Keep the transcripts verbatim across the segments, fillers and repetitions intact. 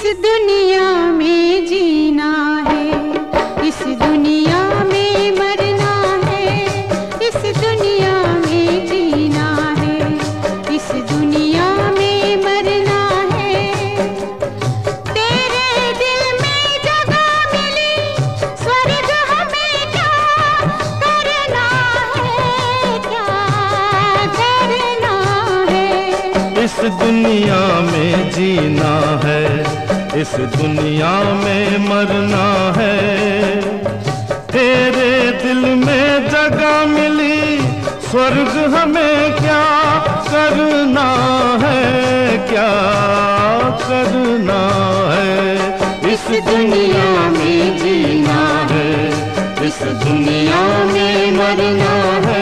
दुनिया में जीना है, इस दुनिया में मरना है, इस दुनिया में जीना है, इस दुनिया में मरना है। तेरे दिल में जगह मिली, स्वर्ग हमें क्या करना है, क्या करना है। इस दुनिया में जीना है, इस दुनिया में मरना है। तेरे दिल में जगह मिली, स्वर्ग हमें क्या करना है, क्या करना है। इस दुनिया में जीना है, इस दुनिया में मरना है।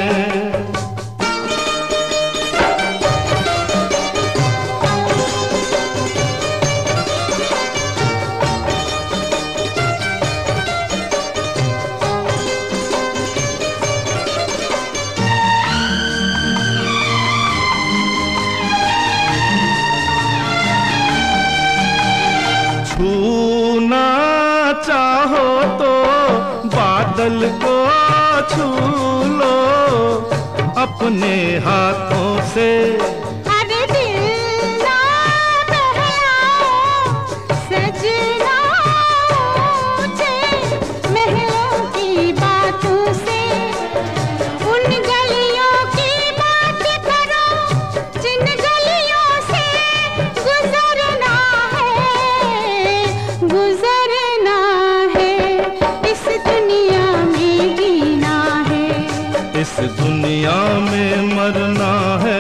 छूना चाहो तो बादल को छू लो अपने हाथों से। अरे दिल ना बहलाओ सजना ऊंचे महलों की बातों से। उन गलियों की बात करो जिन गलियों से गुजरना है, गुजरना है। इस दुनिया में जीना है, इस दुनिया में मरना है।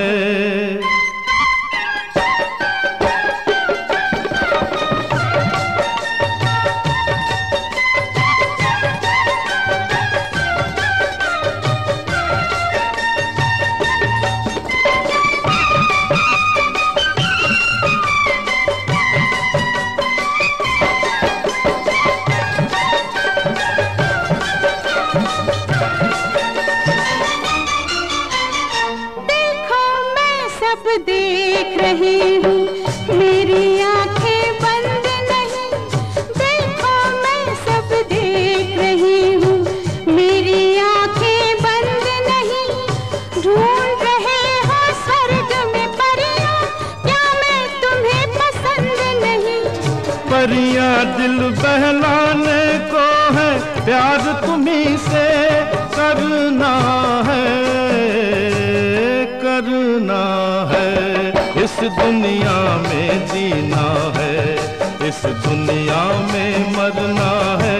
सब देख रही हूँ, मेरी आंखें बंद नहीं। देखो मैं सब देख रही हूँ, मेरी आंखें बंद नहीं। ढूंढ रहे हो स्वर्ग में परियां, क्या मैं तुम्हें पसंद नहीं। परियां दिल बहलाने को है, प्यार तुम्हीं से करना है, करना है। इस दुनिया में जीना है, इस दुनिया में मरना है।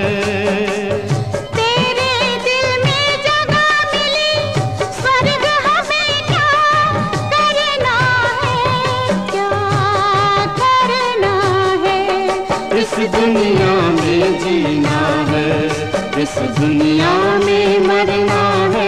तेरे दिल में जगह मिली, स्वर्ग हमें क्या करना है, क्या करना है। इस दुनिया में जीना है, इस दुनिया में मरना है।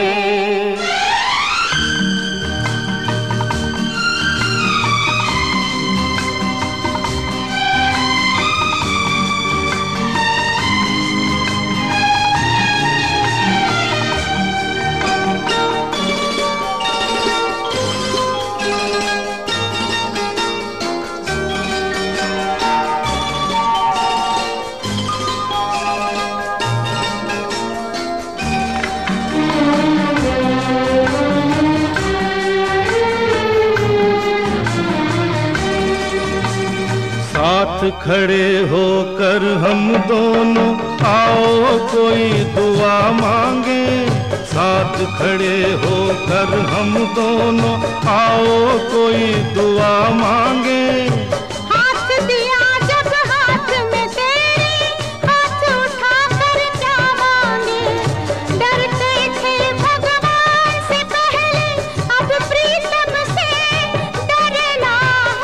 साथ खड़े होकर हम दोनों आओ कोई दुआ मांगे। साथ खड़े होकर हम दोनों आओ कोई दुआ मांगे। हाथ दिया जब हाथ में तेरे, हाथ उठाकर क्या मांगे। डरते थे भगवान से पहले, अब प्रीतम से डरना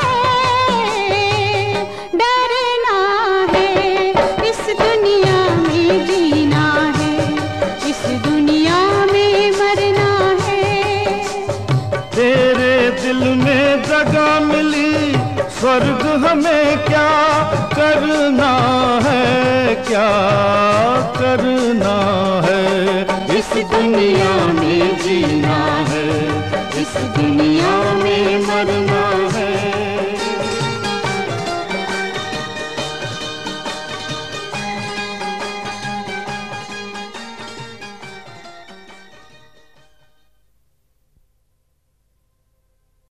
है, डरना है। इस दुनिया में जीना है, इस दुनिया में मरना है। तेरे दिल में जगह मिली, स्वर्ग हमें क्या करना है, क्या करना है। इस दुनिया में जीना है, इस दुनिया में